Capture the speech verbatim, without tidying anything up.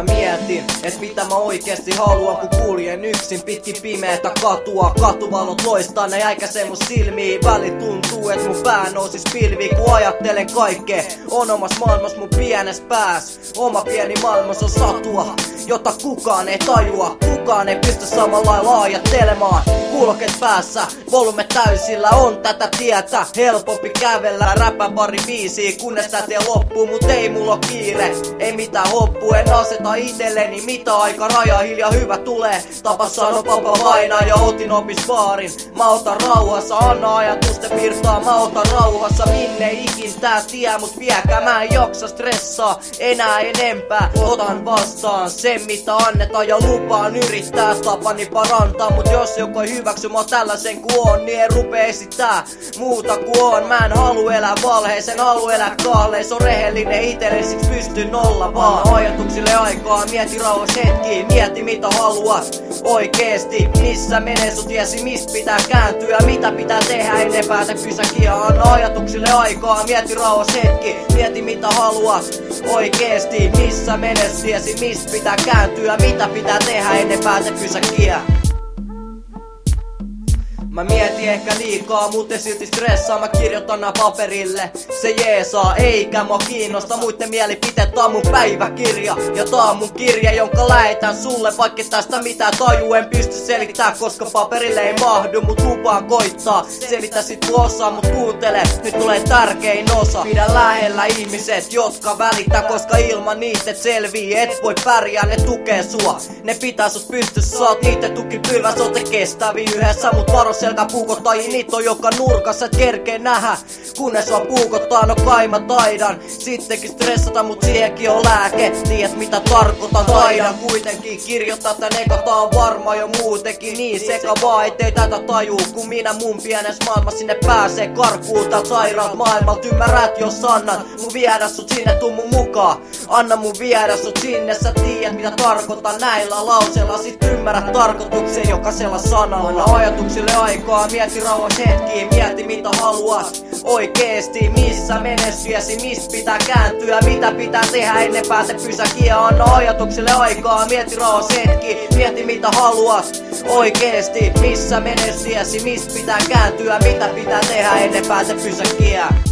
Mä mietin, et mitä mä oikeesti haluan, kun kuljen yksin pitkin pimeätä katua. Katuvalot loistaa, ne jäikäsee mun silmiin. Väli tuntuu, et mun pää nousis pilviin, kun ajattelen kaikkea. On omas maailmas mun pienes pääs. Oma pieni maailmas on satua, jota kukaan ei tajua. Kukaan ei pysty samalla lailla ajattelemaan. Kuulokkeet päässä, volume täysillä, on tätä tietä. Helpompi kävellä, räppää pari biisiä, kunnes tää tie loppuu. Mut ei mulla oo kiire, ei mitään hoppu. En aseta itelleni mitä aika raja, hiljaa hyvä tulee. Tapa sano papa vainaa ja otin opis baarin. Mä otan rauhassa, anna ajatusten virtaa. Mä otan rauhassa, minne ikin tää tie mut viekää. Mä en jaksa stressaa enää enempää. Otan vastaan sen mitä annetaan ja lupaan yrittää tapani parantaa. Mut jos joku ei hyväksy mä tällaisen ku on, niin en rupee esittää muuta ku on. Mä en halu elää valheeseen, halu elää kahleis. On rehellinen itelle, siksi pystyn olla vaan. Ajatuksille aikaa, mieti rauhas hetki. Mieti mitä haluat oikeesti. Missä menee sun tiesi, mistä pitää kääntyä. Mitä pitää tehdä ennen päätä pysäkiä. Anna ajatuksille aikaa, mieti rauhas hetki. Mieti mitä haluat oikeesti. Missä menee sun tiesi, mistä pitää kääntyä. Mitä pitää tehdä ennen päätä pysäkiä. Mä mietin ehkä liikaa, mut ei silti stressaa. Mä kirjoitan nää paperille, se jeesaa. Eikä mua kiinnosta muitten mielipiteet. Tää on mun päiväkirja ja tää on mun kirja, jonka lähetän sulle. Vaikka tästä mitään taju en pysty selittää, koska paperille ei mahdu. Mut lupaan koittaa selittää sit kun osaa. Mut kuuntele, nyt tulee tärkein osa. Pidä lähellä ihmiset, jotka välittää, koska ilman niitä et selvii. Et voi pärjää, ne tukee sua. Ne pitää sut pystyssä, saat niitä tukipylväs. Ootte kestäviä yhdessä, mut varo selkä puukottajia, niitä on joka nurkassa, et kerkee nähdä. Kunnes vaan puukottaa, no kai mä taidan sittenkin stressata, mut siihenkin on lääke. Tiedät mitä tarkoitan, taidan kuitenkin kirjoittaa tän eka, tää on varma jo muutenkin niin sekavaa, ettei tätä tajuu. Kun minä mun pienes maailma sinne pääsee karkuun tältä sairaalta maailmalta. Ymmärrät jos annat mun viedä sut sinne, tuu mun mukaan. Anna mun viedä sut sinne, sä tiedät mitä tarkoitan näillä lauseilla. Sit ymmärrät tarkoituksen jokaisella sanalla. Anna ajatuksille aikaa, mieti rauhas hetki. Mieti mitä haluat oikeesti. Missä menestyäsi, mistä pitää kääntyä. Mitä pitää tehdä ennen päätä pysäkiä. Anna ajatuksille aikaa, mieti rauhas hetki. Mieti mitä haluat oikeesti. Missä menestyäsi, mistä pitää kääntyä. Mitä pitää tehdä ennen päätä pysäkiä.